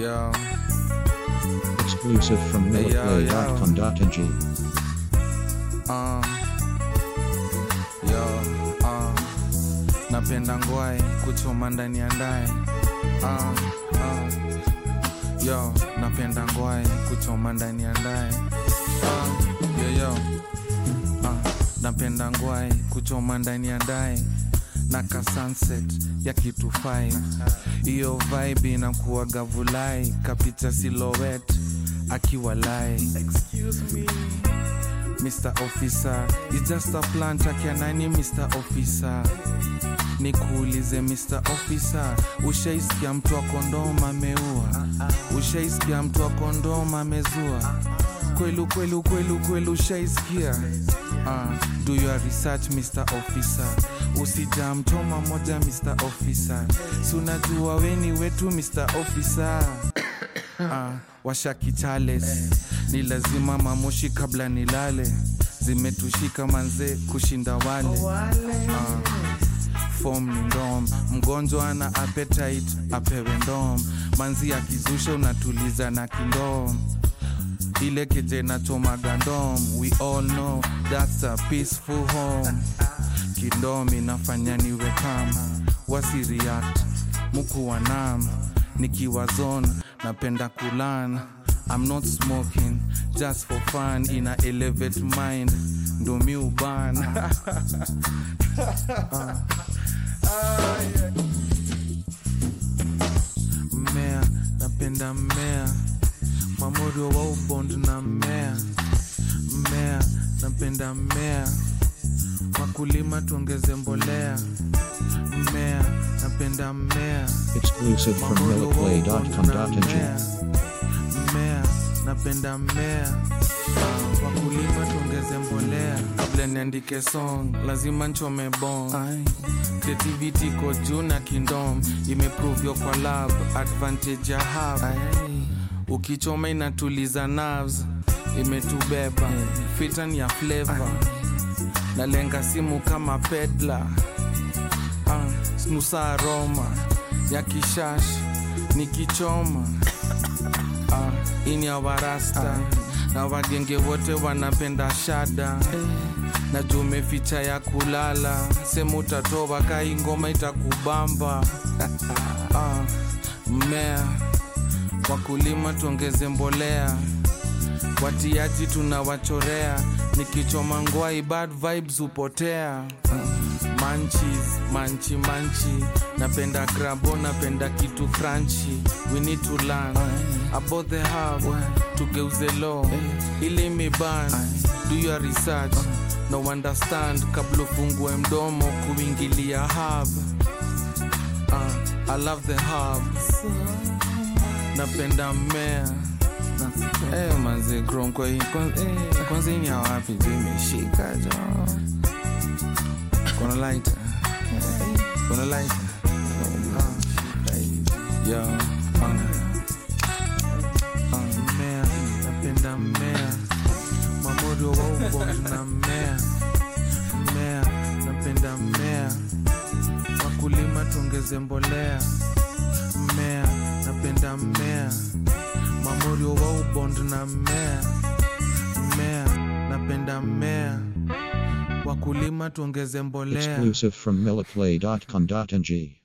Yo. Exclusive from MillerPlay.com.ng. Napenda ngwai kuchoma ndani ya ndai. Yo, napenda ngwai kuchoma ndani ya ndai. Napenda ngwai kuchoma ndani ya ndai. Naka sunset ya kitu 5. Iyo vibe inakuwa gavulai. Kapita silhouette akiwa lai. Excuse me Mr. Officer, it's just a plan takia nani Mr. Officer. Nikuulize Mr. Officer, ushaisikia mtu wa kondoma ameua? Ushaisikia mtu wa kondoma amezua? Kwelu ushaisikia? Do your research Mr. Officer. Usijamchoma moja Mr. Officer. Si unajua weni wetu Mr. Officer. Washaki Charles, ni lazima mamoshi kabla nilale. Zimetushika manze kushinda wale. Form ni ndom, mgonjwa ana appetite apewe ndom. Manzi akizusha unatuliza na kindom. Ile keje na choma gandom. We all know that's a peaceful home. Kindom inafanya niwe calm. Wasi react, muku wanam. Nikiwa zone, napenda kulan. I'm not smoking, just for fun. Ina elevate mind, ndo mi uban. Mmea, napenda mmea. Mamorio wa ubond na mmea. Mmea, napenda mmea. Wakulima tuongeze mbolea. Mmea, napenda mmea. Exclusive from MillerPlay.com.ng. Mmea, napenda mmea. Wakulima tuongeze mbolea. Kabla niandike song, lazima nchome bong. Creativity ko juu na kingdom. Imeprove yo kwa lab, advantage ya hub. Ukichoma inatuliza nerves. Imetubeba, filter ya flavor. Nalenga simu kama pedla. Snusa aroma ya kishash nikichoma. Ini ya warasta na wagenge wote wanapenda shada. Na jume ficha ya kulala. Semu utatoba kai ngoma itakubamba. Mmea, wakulima tuongeze mbolea. Watiaji tunawachorea. Nikichoma ngwai bad vibes upotea. Manchi. Napenda grabo, napenda kitu crunchy. We need to learn about the herb. Tugeuze law, ili miban. Do your research, no understand. Kabla fungue mdomo kuingilia herb. I love the herbs. Napenda mmea. Manze kronko hii. Kwanza hii ni ya wapi zimeshika jo. Kuna lighter. Kuna lighter. Yo, mmea, napenda mmea. Mamorio wa ubond na mmea. Mmea, napenda mmea. Wakulima tuongeze mbolea. Mmea, napenda mmea. Mamorio wa ubond na mmea. Mmea, napenda mmea. Wakulima tuongeze mbolea. Exclusive from MillerPlay.com.ng.